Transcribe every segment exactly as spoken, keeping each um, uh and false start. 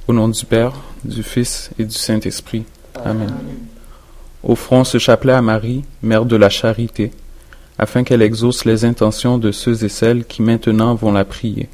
Au nom du Père, du Fils et du Saint-Esprit. Amen. Offrons ce chapelet à Marie, Mère de la Charité, afin qu'elle exauce les intentions de ceux et celles qui maintenant vont la prier.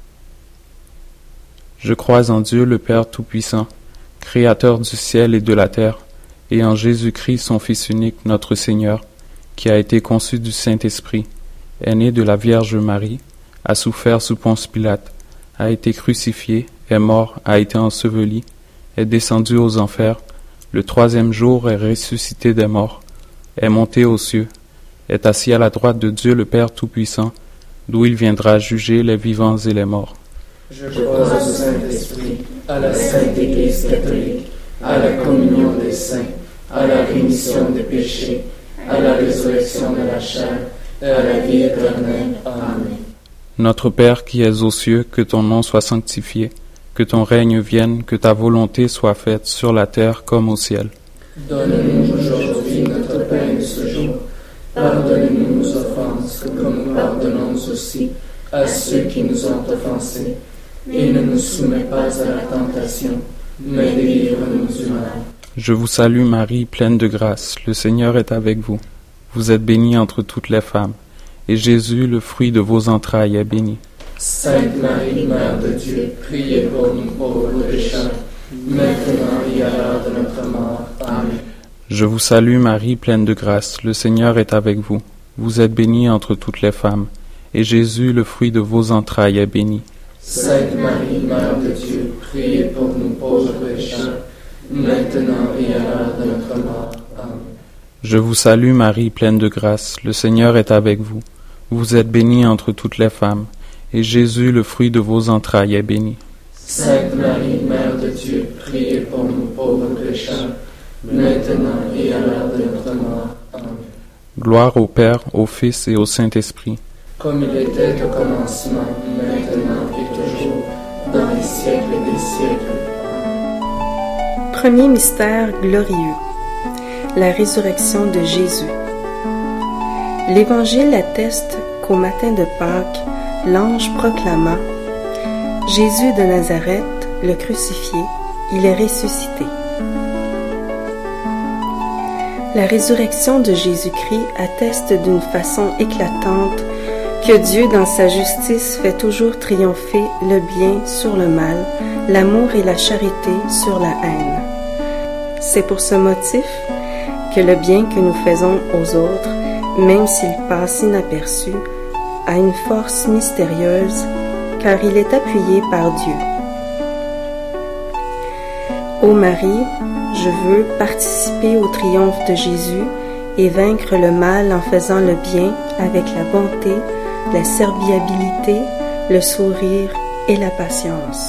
Je crois en Dieu le Père Tout-Puissant, Créateur du ciel et de la terre, et en Jésus-Christ, son Fils unique, notre Seigneur, qui a été conçu du Saint-Esprit, est né de la Vierge Marie, a souffert sous Ponce Pilate, a été crucifié, est mort, a été enseveli, est descendu aux enfers, le troisième jour est ressuscité des morts, est monté aux cieux, est assis à la droite de Dieu le Père Tout-Puissant, d'où il viendra juger les vivants et les morts. Je crois au Saint-Esprit, à la Sainte Église catholique, à la communion des saints, à la rémission des péchés, à la résurrection de la chair, et à la vie éternelle. Amen. Notre Père qui es aux cieux, que ton nom soit sanctifié, que ton règne vienne, que ta volonté soit faite sur la terre comme au ciel. Donne-nous aujourd'hui notre pain de ce jour. Pardonne-nous nos offenses, comme nous pardonnons aussi à ceux qui nous ont offensés. Et ne nous soumets pas à la tentation, mais délivre-nous du mal. Je vous salue Marie, pleine de grâce, le Seigneur est avec vous. Vous êtes bénie entre toutes les femmes, et Jésus, le fruit de vos entrailles, est béni. Sainte Marie, Mère de Dieu, priez pour nous pauvres pécheurs, maintenant et à l'heure de notre mort. Amen. Je vous salue Marie, pleine de grâce, le Seigneur est avec vous. Vous êtes bénie entre toutes les femmes, et Jésus, le fruit de vos entrailles, est béni. Sainte Marie, Mère de Dieu, priez pour nous pauvres pécheurs, maintenant et à l'heure de notre mort. Amen. Je vous salue Marie, pleine de grâce, le Seigneur est avec vous. Vous êtes bénie entre toutes les femmes, et Jésus, le fruit de vos entrailles, est béni. Sainte Marie, Mère de Dieu, priez pour nous pauvres pécheurs, maintenant et à l'heure de notre mort. Amen. Gloire au Père, au Fils et au Saint-Esprit. Comme il était au commencement, maintenant et toujours, dans les siècles des siècles. Premier mystère glorieux, la résurrection de Jésus. L'Évangile atteste qu'au matin de Pâques, l'ange proclama « Jésus de Nazareth, le crucifié, il est ressuscité ». La résurrection de Jésus-Christ atteste d'une façon éclatante que Dieu, dans sa justice, fait toujours triompher le bien sur le mal, l'amour et la charité sur la haine. C'est pour ce motif que le bien que nous faisons aux autres, même s'il passe inaperçu, a une force mystérieuse, car il est appuyé par Dieu. Ô Marie, je veux participer au triomphe de Jésus et vaincre le mal en faisant le bien avec la bonté, la serviabilité, le sourire et la patience.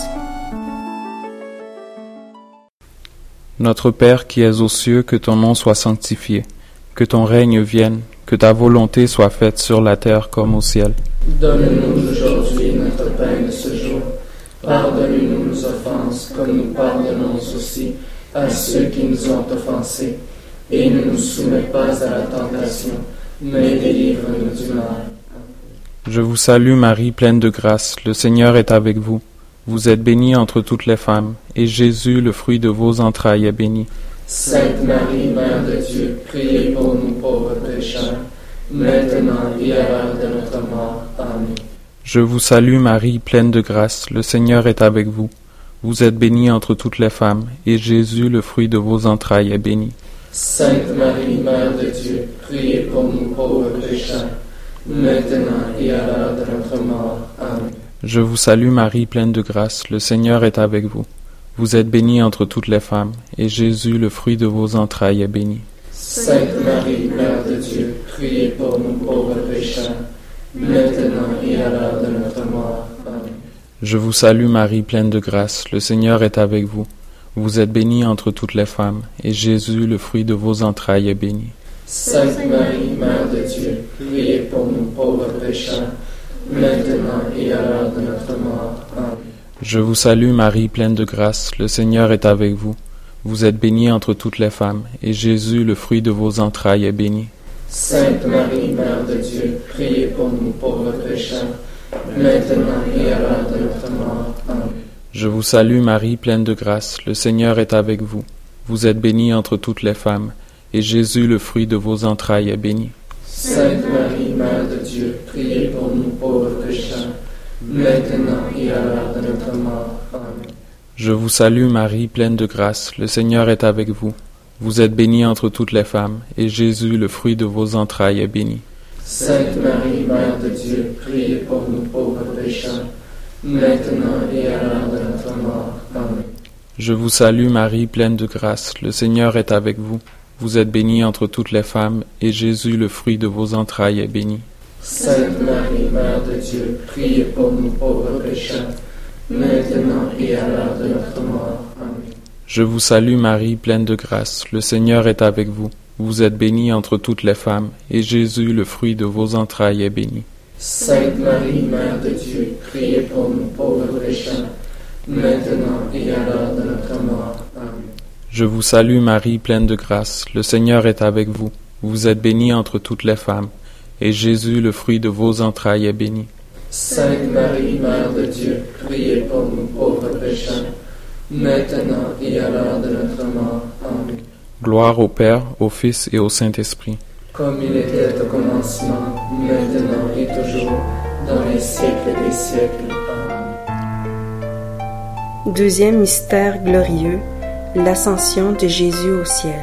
Notre Père qui es aux cieux, que ton nom soit sanctifié, que ton règne vienne, que ta volonté soit faite sur la terre comme au ciel. Donne-nous aujourd'hui notre pain de ce jour. Pardonne-nous nos offenses, comme nous pardonnons aussi à ceux qui nous ont offensés. Et ne nous soumets pas à la tentation, mais délivre-nous du mal. Je vous salue Marie, pleine de grâce, le Seigneur est avec vous. Vous êtes bénie entre toutes les femmes, et Jésus, le fruit de vos entrailles, est béni. Sainte Marie, Mère de Dieu, priez pour nous pauvres pécheurs, maintenant et à l'heure de notre mort. Amen. Je vous salue Marie, pleine de grâce, le Seigneur est avec vous. Vous êtes bénie entre toutes les femmes, et Jésus, le fruit de vos entrailles, est béni. Sainte Marie, Mère de Dieu, priez pour nous pauvres pécheurs, maintenant et à l'heure de notre mort. Amen. Je vous salue Marie, pleine de grâce, le Seigneur est avec vous. Vous êtes bénie entre toutes les femmes, et Jésus, le fruit de vos entrailles, est béni. Sainte Marie, Mère de Dieu, priez pour nous pauvres pécheurs, maintenant et à l'heure de notre mort. Amen. Je vous salue Marie, pleine de grâce, le Seigneur est avec vous. Vous êtes bénie entre toutes les femmes, et Jésus, le fruit de vos entrailles, est béni. Sainte Marie, Mère de Dieu, priez pour nous pauvres pécheurs, maintenant et à l'heure de notre mort. Amen. Je vous salue Marie, pleine de grâce, le Seigneur est avec vous. Vous êtes bénie entre toutes les femmes, et Jésus, le fruit de vos entrailles, est béni. Sainte Marie, Mère de Dieu, priez pour nous pauvres pécheurs, maintenant et à l'heure de notre mort. Amen. Je vous salue Marie, pleine de grâce, le Seigneur est avec vous. Vous êtes bénie entre toutes les femmes, et Jésus, le fruit de vos entrailles, est béni. Sainte Marie, Mère de Dieu, priez pour nous pauvres pécheurs, maintenant et à l'heure de notre mort. Amen. Je vous salue Marie, pleine de grâce, le Seigneur est avec vous. Vous êtes bénie entre toutes les femmes, et Jésus, le fruit de vos entrailles, est béni. Sainte Marie, Mère de Dieu, priez pour nous pauvres pécheurs, maintenant et à l'heure de notre mort. Amen. Je vous salue Marie, pleine de grâce, le Seigneur est avec vous. Vous êtes bénie entre toutes les femmes, et Jésus, le fruit de vos entrailles, est béni. Sainte Marie, Mère de Dieu, priez pour nous pauvres pécheurs, maintenant et à l'heure de notre mort. Amen. Je vous salue Marie, pleine de grâce, le Seigneur est avec vous. Vous êtes bénie entre toutes les femmes, et Jésus, le fruit de vos entrailles, est béni. Sainte Marie, Mère de Dieu, priez pour nous pauvres pécheurs, maintenant et à l'heure de notre mort. Amen. Je vous salue Marie, pleine de grâce, le Seigneur est avec vous. Vous êtes bénie entre toutes les femmes, et Jésus, le fruit de vos entrailles, est béni. Sainte Marie, Mère de Dieu, priez pour nous pauvres pécheurs, maintenant et à l'heure de notre mort. Amen. Gloire au Père, au Fils et au Saint-Esprit. Comme il était au commencement, maintenant et toujours, dans les siècles des siècles. Amen. Deuxième mystère glorieux, l'ascension de Jésus au ciel.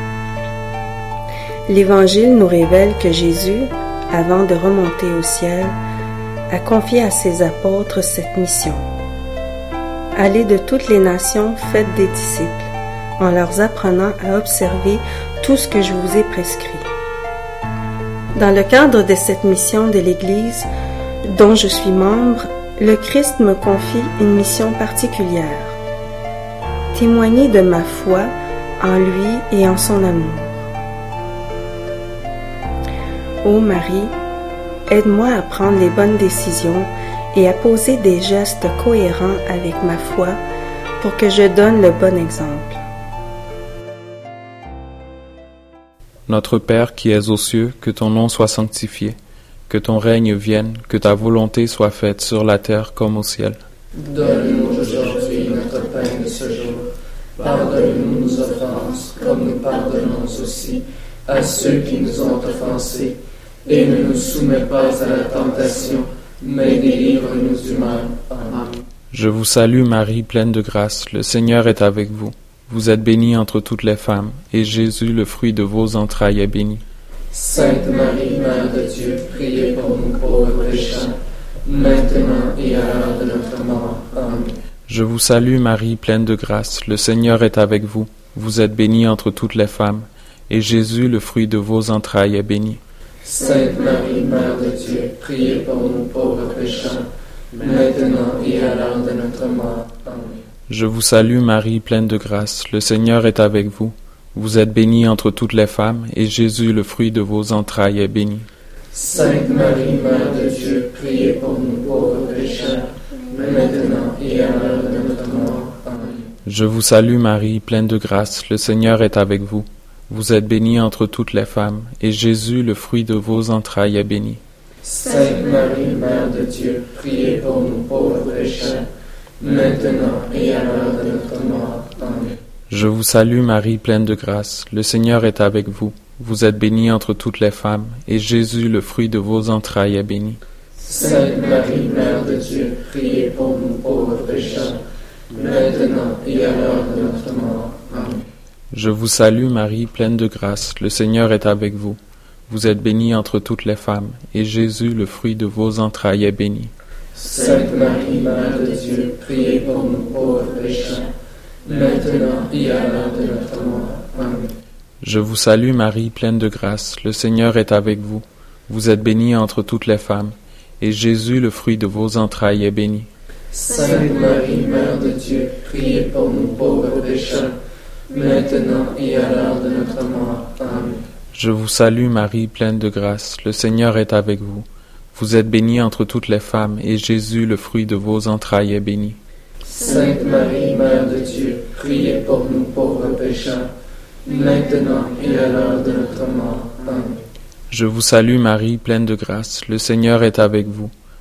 L'Évangile nous révèle que Jésus, avant de remonter au ciel, a confié à ses apôtres cette mission. Allez de toutes les nations, faites des disciples, en leur apprenant à observer tout ce que je vous ai prescrit. Dans le cadre de cette mission de l'Église, dont je suis membre, le Christ me confie une mission particulière. Témoigner de ma foi en lui et en son amour. Ô Marie, aide-moi à prendre les bonnes décisions et à poser des gestes cohérents avec ma foi pour que je donne le bon exemple. Notre Père qui es aux cieux, que ton nom soit sanctifié, que ton règne vienne, que ta volonté soit faite sur la terre comme au ciel. Donne-nous aujourd'hui notre pain de ce jour. Pardonne-nous nos offenses, comme nous pardonnons aussi à ceux qui nous ont offensés. Et ne nous soumets pas à la tentation, mais délivre-nous du mal. Amen. Je vous salue Marie, pleine de grâce, le Seigneur est avec vous. Vous êtes bénie entre toutes les femmes, et Jésus, le fruit de vos entrailles, est béni. Sainte Marie, Mère de Dieu, priez pour nous pauvres pécheurs, maintenant et à l'heure de notre mort. Amen. Je vous salue Marie, pleine de grâce, le Seigneur est avec vous. Vous êtes bénie entre toutes les femmes, et Jésus, le fruit de vos entrailles, est béni. Sainte Marie, Mère de Dieu, priez pour nous pauvres pécheurs, maintenant et à l'heure de notre mort. Amen. Je vous salue Marie, pleine de grâce, le Seigneur est avec vous. Vous êtes bénie entre toutes les femmes, et Jésus, le fruit de vos entrailles, est béni. Sainte Marie, Mère de Dieu, priez pour nous pauvres pécheurs, maintenant et à l'heure de notre mort. Amen. Je vous salue Marie, pleine de grâce, le Seigneur est avec vous. Vous êtes bénie entre toutes les femmes, et Jésus, le fruit de vos entrailles, est béni. Sainte Marie, Mère de Dieu, priez pour nous pauvres pécheurs, maintenant et à l'heure de notre mort. Amen. Je vous salue Marie, pleine de grâce, le Seigneur est avec vous. Vous êtes bénie entre toutes les femmes, et Jésus, le fruit de vos entrailles, est béni. Sainte Marie, Mère de Dieu, priez pour nous pauvres pécheurs, maintenant et à l'heure de notre mort. Amen. Je vous salue Marie, pleine de grâce, le Seigneur est avec vous. Vous êtes bénie entre toutes les femmes, et Jésus, le fruit de vos entrailles, est béni. Sainte Marie, Mère de Dieu, priez pour nous pauvres pécheurs, maintenant et à l'heure de notre mort. Amen. Je vous salue Marie, pleine de grâce, le Seigneur est avec vous. Vous êtes bénie entre toutes les femmes, et Jésus, le fruit de vos entrailles, est béni. Sainte Marie, Mère de Dieu, priez pour nous pauvres pécheurs, maintenant et à l'heure de notre mort. Amen. Je vous salue Marie, pleine de grâce, le Seigneur est avec vous. Vous êtes bénie entre toutes les femmes, et Jésus, le fruit de vos entrailles, est béni. Sainte Marie, Mère de Dieu, priez pour nous pauvres pécheurs, maintenant et à l'heure de notre mort. Amen. Je vous salue Marie, pleine de grâce, le Seigneur est avec vous.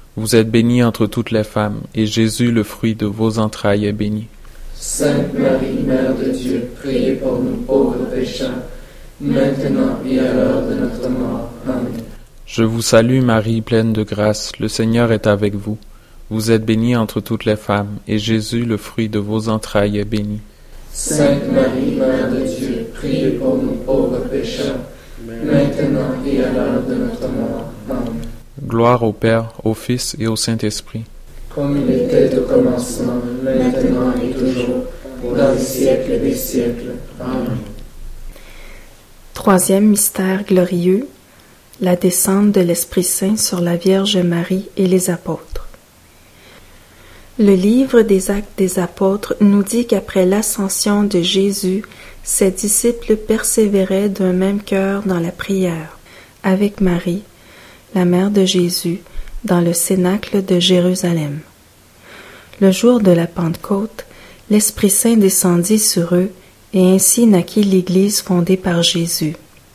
Vous êtes bénie entre toutes les femmes, et Jésus, le fruit de vos entrailles, est béni. Sainte Marie, Mère de Dieu, priez pour nous pauvres pécheurs, maintenant et à l'heure de notre mort. Amen. Je vous salue Marie, pleine de grâce, le Seigneur est avec vous. Vous êtes bénie entre toutes les femmes, et Jésus, le fruit de vos entrailles, est béni. Sainte Marie, Mère de Dieu, priez pour nous pauvres pécheurs, maintenant et à l'heure de notre mort. Amen. Gloire au Père, au Fils et au Saint-Esprit. Comme il était au commencement, maintenant et toujours, dans les siècles des siècles. Amen. Troisième mystère glorieux, la descente de l'Esprit Saint sur la Vierge Marie et les apôtres. Le livre des Actes des Apôtres nous dit qu'après l'ascension de Jésus, ses disciples persévéraient d'un même cœur dans la prière, avec Marie, la mère de Jésus, dans le cénacle de Jérusalem. Le jour de la Pentecôte, l'Esprit Saint descendit sur eux, et ainsi naquit l'Église fondée par Jésus.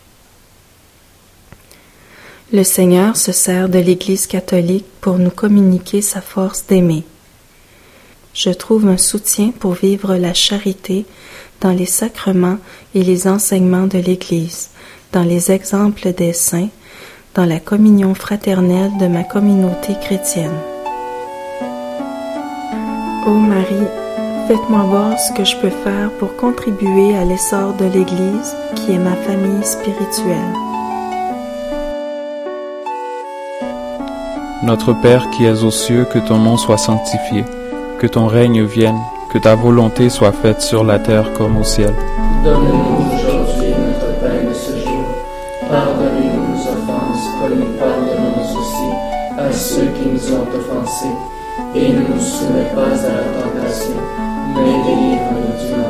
Le Seigneur se sert de l'Église catholique pour nous communiquer sa force d'aimer. Je trouve un soutien pour vivre la charité dans les sacrements et les enseignements de l'Église, dans les exemples des saints, dans la communion fraternelle de ma communauté chrétienne. Ô Marie, faites-moi voir ce que je peux faire pour contribuer à l'essor de l'Église, qui est ma famille spirituelle. Notre Père qui es aux cieux, que ton nom soit sanctifié, que ton règne vienne, que ta volonté soit faite sur la terre comme au ciel. Donne-nous aujourd'hui notre pain de ce jour. Pardonne-nous nos offenses, comme nous pardonnons aussi à ceux qui nous ont offensés. Et ne nous soumets pas à la tentation, mais délivre-nous du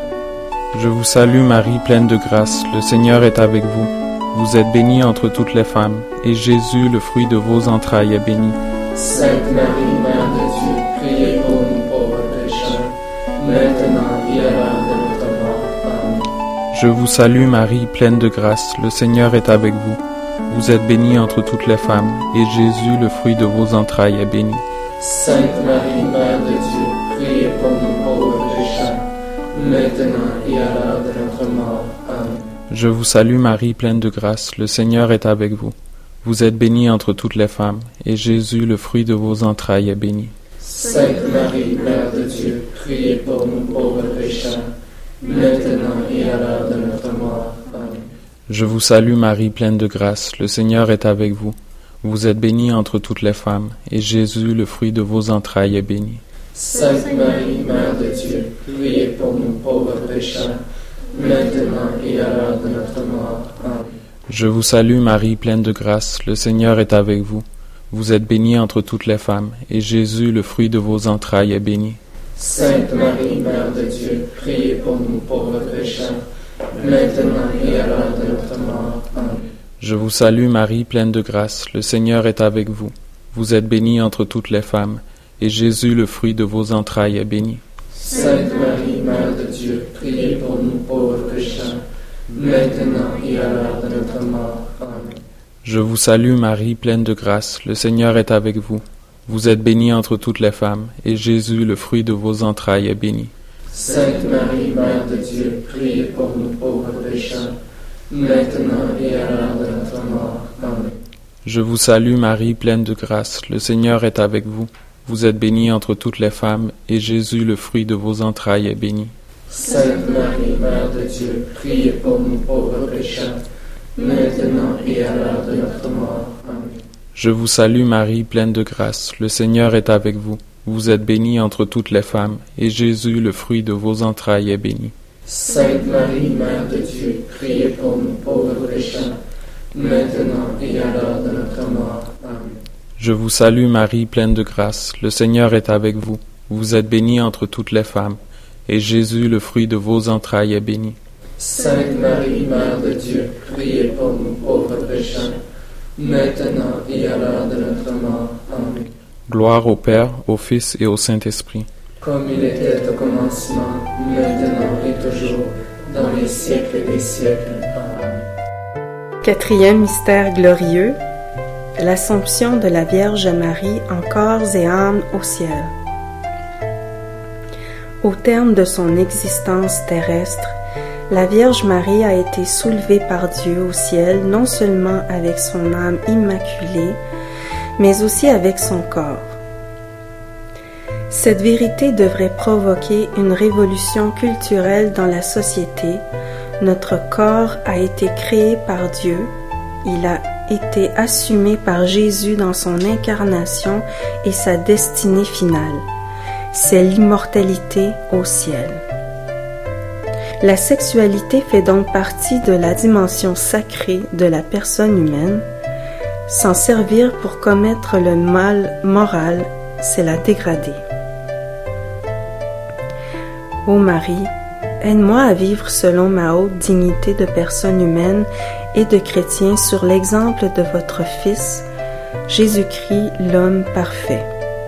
mal. Je vous salue Marie, pleine de grâce, le Seigneur est avec vous. Vous êtes bénie entre toutes les femmes, et Jésus, le fruit de vos entrailles, est béni. Sainte Marie, Mère de Dieu, priez pour nous pauvres pécheurs, maintenant et à l'heure de notre mort. Amen. Je vous salue Marie, pleine de grâce, le Seigneur est avec vous. Vous êtes bénie entre toutes les femmes, et Jésus, le fruit de vos entrailles, est béni. Sainte Marie, Mère de Dieu, priez pour nous pauvres pécheurs, maintenant et à l'heure de notre mort. Amen. Je vous salue Marie, pleine de grâce, le Seigneur est avec vous. Vous êtes bénie entre toutes les femmes, et Jésus, le fruit de vos entrailles, est béni. Sainte Marie, Mère de Dieu, priez pour nous pauvres pécheurs, maintenant et à l'heure de notre mort. Amen. Je vous salue Marie, pleine de grâce, le Seigneur est avec vous. Vous êtes bénie entre toutes les femmes, et Jésus, le fruit de vos entrailles, est béni. Sainte Marie, Mère de Dieu, priez pour nous pauvres pécheurs, maintenant et à l'heure de notre mort. Amen. Je vous salue Marie, pleine de grâce, le Seigneur est avec vous. Vous êtes bénie entre toutes les femmes, et Jésus, le fruit de vos entrailles, est béni. Sainte Marie, Mère de Dieu, priez pour nous pauvres pécheurs, maintenant et à l'heure de notre mort. Amen. Je vous salue Marie, pleine de grâce, le Seigneur est avec vous. Vous êtes bénie entre toutes les femmes, et Jésus, le fruit de vos entrailles, est béni. Sainte Marie, Mère de Dieu, priez pour nous pauvres pécheurs, maintenant et à l'heure de notre mort. Amen. Je vous salue Marie, pleine de grâce, le Seigneur est avec vous. Vous êtes bénie entre toutes les femmes, et Jésus, le fruit de vos entrailles, est béni. Sainte Marie, Mère de Dieu, priez pour nous pauvres pécheurs, maintenant et à l'heure de notre mort. Amen. Je vous salue Marie, pleine de grâce, le Seigneur est avec vous. Vous êtes bénie entre toutes les femmes, et Jésus, le fruit de vos entrailles, est béni. Sainte Marie, Mère de Dieu, priez pour nous pauvres pécheurs, maintenant et à l'heure de notre mort. Amen. Je vous salue Marie, pleine de grâce, le Seigneur est avec vous. Vous êtes bénie entre toutes les femmes, et Jésus, le fruit de vos entrailles, est béni. Sainte Marie, Mère de Dieu, priez pour nous pauvres pécheurs, maintenant et à l'heure de notre mort. Amen. Je vous salue Marie, pleine de grâce, le Seigneur est avec vous. Vous êtes bénie entre toutes les femmes, et Jésus, le fruit de vos entrailles, est béni. Sainte Marie, Mère de Dieu, priez pour nous pauvres pécheurs, maintenant et à l'heure de notre mort. Amen. Gloire au Père, au Fils et au Saint-Esprit. Comme il était au commencement, maintenant et toujours, dans les siècles des siècles. Amen. Quatrième mystère glorieux, l'Assomption de la Vierge Marie en corps et âme au ciel. Au terme de son existence terrestre, la Vierge Marie a été soulevée par Dieu au ciel non seulement avec son âme immaculée, mais aussi avec son corps. Cette vérité devrait provoquer une révolution culturelle dans la société. Notre corps a été créé par Dieu, il a été assumé par Jésus dans son incarnation et sa destinée finale. C'est l'immortalité au ciel. La sexualité fait donc partie de la dimension sacrée de la personne humaine. S'en servir pour commettre le mal moral, c'est la dégrader. Ô Marie, aide-moi à vivre selon ma haute dignité de personne humaine et de chrétien sur l'exemple de votre Fils, Jésus-Christ, l'homme parfait.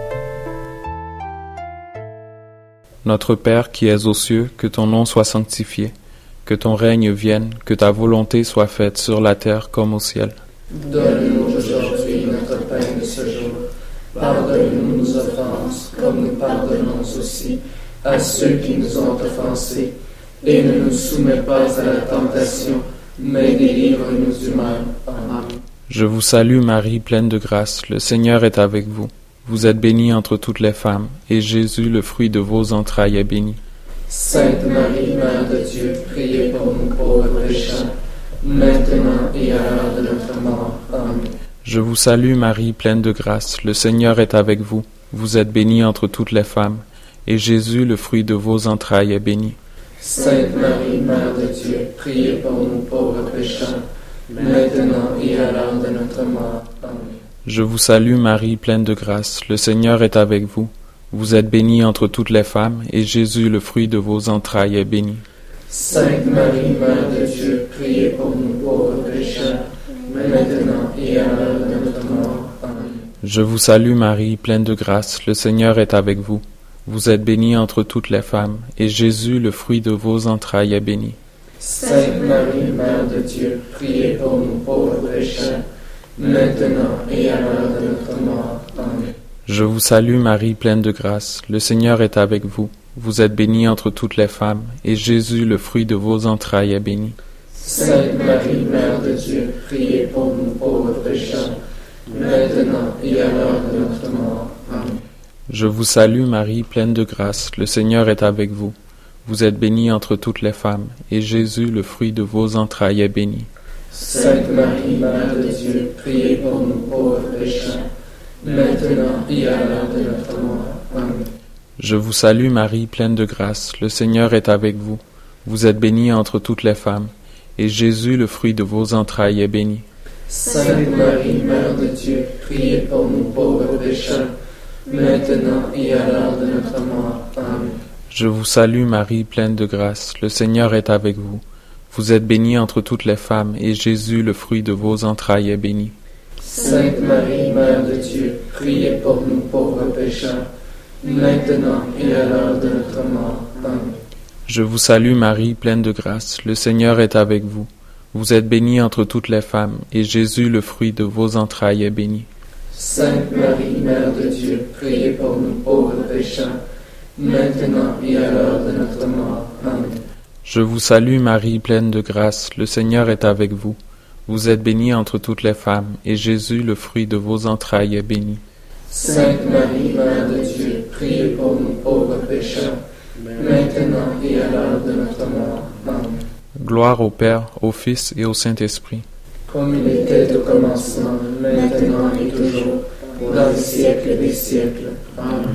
Notre Père qui es aux cieux, que ton nom soit sanctifié, que ton règne vienne, que ta volonté soit faite sur la terre comme au ciel. Donne-nous aujourd'hui notre pain de ce jour. Pardonne-nous nos offenses, comme nous pardonnons aussi à ceux qui nous ont offensés. Et ne nous soumets pas à la tentation, mais délivre-nous du mal. Amen. Je vous salue Marie, pleine de grâce, le Seigneur est avec vous. Vous êtes bénie entre toutes les femmes, et Jésus, le fruit de vos entrailles, est béni. Sainte Marie, Mère de Dieu, priez pour nous pauvres pécheurs, maintenant et à l'heure de notre mort. Amen. Je vous salue Marie, pleine de grâce, le Seigneur est avec vous. Vous êtes bénie entre toutes les femmes, et Jésus, le fruit de vos entrailles, est béni. Sainte Marie, Mère de Dieu, priez pour nous pauvres pécheurs, maintenant et à l'heure de notre mort. Amen. Je vous salue Marie, pleine de grâce, le Seigneur est avec vous. Vous êtes bénie entre toutes les femmes, et Jésus, le fruit de vos entrailles, est béni. Sainte Marie, Mère de Dieu, priez pour nous pauvres pécheurs, maintenant et à l'heure de notre mort. Amen. Je vous salue Marie, pleine de grâce, le Seigneur est avec vous. Vous êtes bénie entre toutes les femmes, et Jésus, le fruit de vos entrailles, est béni. Sainte Marie, Mère de Dieu, priez pour nous pauvres pécheurs, maintenant et à l'heure de notre mort. Amen. Je vous salue Marie, pleine de grâce, le Seigneur est avec vous. Vous êtes bénie entre toutes les femmes, et Jésus, le fruit de vos entrailles, est béni. Sainte Marie, Mère de Dieu, priez pour nous pauvres pécheurs, maintenant et à l'heure de notre mort. Amen. Je vous salue Marie, pleine de grâce, le Seigneur est avec vous. Vous êtes bénie entre toutes les femmes, et Jésus, le fruit de vos entrailles, est béni. Sainte Marie, Mère de Dieu, priez pour nous pauvres pécheurs, maintenant et à l'heure de notre mort. Amen. Je vous salue Marie, pleine de grâce, le Seigneur est avec vous. Vous êtes bénie entre toutes les femmes, et Jésus, le fruit de vos entrailles, est béni. Sainte Marie, Mère de Dieu, priez pour nous pauvres pécheurs, maintenant et à l'heure de notre mort. Amen. Je vous salue Marie, pleine de grâce, le Seigneur est avec vous. Vous êtes bénie entre toutes les femmes, et Jésus, le fruit de vos entrailles, est béni. Sainte Marie, Mère de Dieu, priez pour nous pauvres pécheurs, maintenant et à l'heure de notre mort. Amen. Je vous salue Marie, pleine de grâce, le Seigneur est avec vous. Vous êtes bénie entre toutes les femmes, et Jésus, le fruit de vos entrailles, est béni. Sainte Marie, Mère de Dieu, priez pour nous pauvres pécheurs, maintenant et à l'heure de notre mort. Amen. Je vous salue Marie, pleine de grâce, le Seigneur est avec vous. Vous êtes bénie entre toutes les femmes, et Jésus, le fruit de vos entrailles, est béni. Sainte Marie, Mère de Dieu, priez pour nous pauvres pécheurs, maintenant et à l'heure de notre mort. Amen. Gloire au Père, au Fils et au Saint-Esprit. Comme il était au commencement, maintenant et toujours, dans les siècles des siècles. Amen.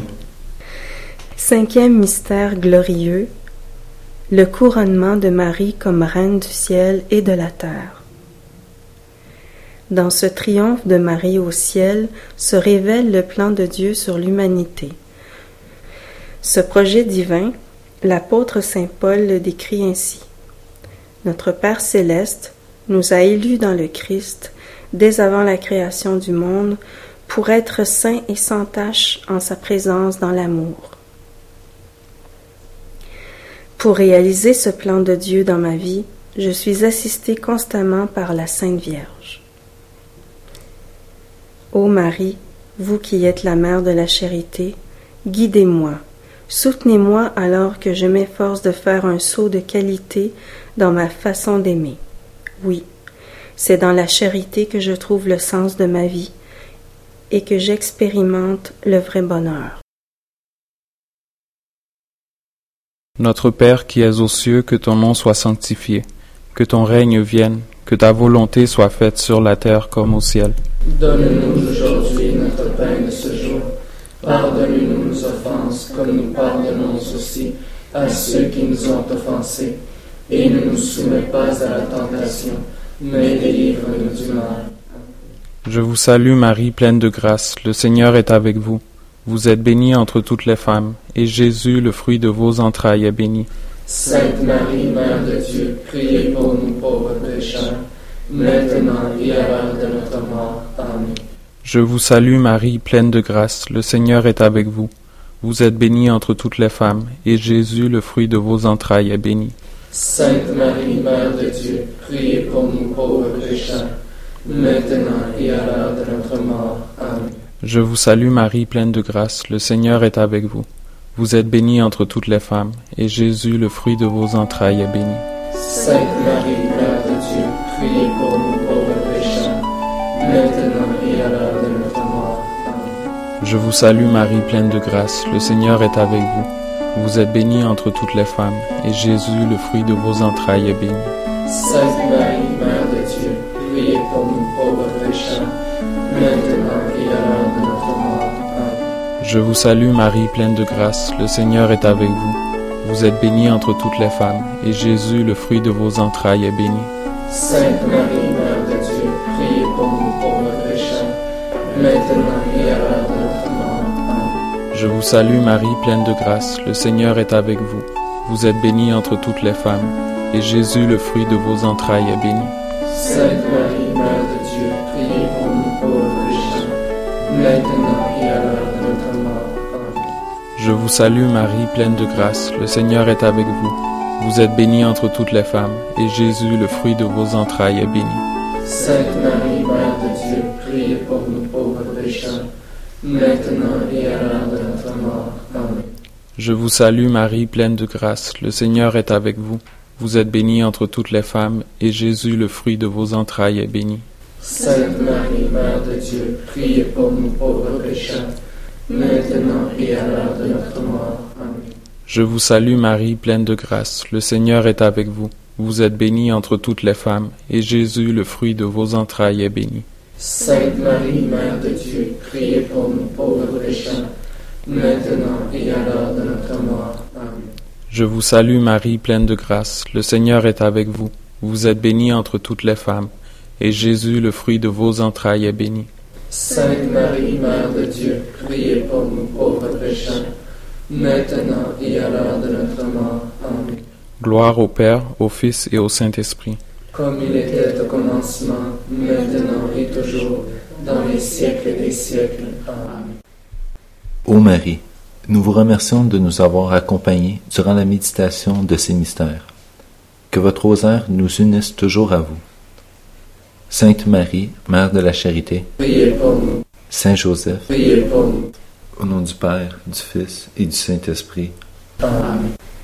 Cinquième mystère glorieux, le couronnement de Marie comme reine du ciel et de la terre. Dans ce triomphe de Marie au ciel se révèle le plan de Dieu sur l'humanité. Ce projet divin, l'apôtre saint Paul le décrit ainsi. Notre Père céleste nous a élus dans le Christ dès avant la création du monde pour être saints et sans tache en sa présence dans l'amour. Pour réaliser ce plan de Dieu dans ma vie, je suis assistée constamment par la Sainte Vierge. Ô Marie, vous qui êtes la mère de la charité, guidez-moi, soutenez-moi alors que je m'efforce de faire un saut de qualité dans ma façon d'aimer. Oui, c'est dans la charité que je trouve le sens de ma vie et que j'expérimente le vrai bonheur. Notre Père qui es aux cieux, que ton nom soit sanctifié, que ton règne vienne, que ta volonté soit faite sur la terre comme au ciel. Donne-nous aujourd'hui notre pain de ce jour. Pardonne-nous nos offenses, comme nous pardonnons aussi à ceux qui nous ont offensés. Et ne nous soumets pas à la tentation, mais délivre-nous du mal. Je vous salue Marie, pleine de grâce, le Seigneur est avec vous. Vous êtes bénie entre toutes les femmes, et Jésus, le fruit de vos entrailles, est béni. Sainte Marie, Mère de Dieu, priez pour nous pauvres pécheurs, maintenant et à l'heure de notre mort. Amen. Je vous salue Marie, pleine de grâce, le Seigneur est avec vous. Vous êtes bénie entre toutes les femmes, et Jésus, le fruit de vos entrailles, est béni. Sainte Marie, Mère de Dieu, priez pour nous pauvres pécheurs, maintenant et à l'heure de notre mort. Amen. Je vous salue Marie, pleine de grâce, le Seigneur est avec vous. Vous êtes bénie entre toutes les femmes, et Jésus, le fruit de vos entrailles, est béni. Sainte Marie, Mère de Dieu, priez pour nous pauvres pécheurs, maintenant et à l'heure de notre mort. Amen. Je vous salue Marie, pleine de grâce, le Seigneur est avec vous. Vous êtes bénie entre toutes les femmes, et Jésus, le fruit de vos entrailles, est béni. Sainte Marie, Mère de Dieu, priez pour nous pauvres pécheurs, maintenant et à l'heure de notre mort. Amen. Je vous salue Marie, pleine de grâce, le Seigneur est avec vous. Vous êtes bénie entre toutes les femmes, et Jésus, le fruit de vos entrailles, est béni. Sainte Marie, Mère de Dieu, priez pour nous pauvres pécheurs, maintenant et à l'heure de notre mort. Amen. Je vous salue Marie, pleine de grâce, le Seigneur est avec vous. Vous êtes bénie entre toutes les femmes, et Jésus, le fruit de vos entrailles, est béni. Sainte Marie, Mère de Dieu, priez pour nous pauvres pécheurs, maintenant et à l'heure de notre mort. Amen. Je vous salue Marie, pleine de grâce, le Seigneur est avec vous. Vous êtes bénie entre toutes les femmes, et Jésus, le fruit de vos entrailles, est béni. Sainte Marie, Mère de Dieu, priez pour nous pauvres pécheurs, maintenant et à l'heure de notre mort. Amen. Je vous salue Marie, pleine de grâce, le Seigneur est avec vous. Vous êtes bénie entre toutes les femmes, et Jésus, le fruit de vos entrailles, est béni. Sainte Marie, Mère de Dieu, priez pour nous pauvres pécheurs, maintenant et à l'heure de notre mort. Amen. Je vous salue Marie, pleine de grâce, le Seigneur est avec vous. Vous êtes bénie entre toutes les femmes, et Jésus, le fruit de vos entrailles, est béni. Sainte Marie, Mère de Dieu, priez pour nous pauvres pécheurs, maintenant et à l'heure de notre mort. Amen. Je vous salue Marie, pleine de grâce, le Seigneur est avec vous. Vous êtes bénie entre toutes les femmes, et Jésus, le fruit de vos entrailles, est béni. Sainte Marie, Mère de Dieu, priez pour nous pauvres pécheurs, maintenant et à l'heure de notre mort. Amen. Gloire au Père, au Fils et au Saint-Esprit. Comme il était au commencement, maintenant et toujours, dans les siècles des siècles. Amen. Ô Marie, nous vous remercions de nous avoir accompagnés durant la méditation de ces mystères. Que votre rosaire nous unisse toujours à vous. Sainte Marie, Mère de la Charité, Priez pour nous. Saint Joseph, Priez pour nous. au nom du Père, du Fils et du Saint-Esprit. Amen.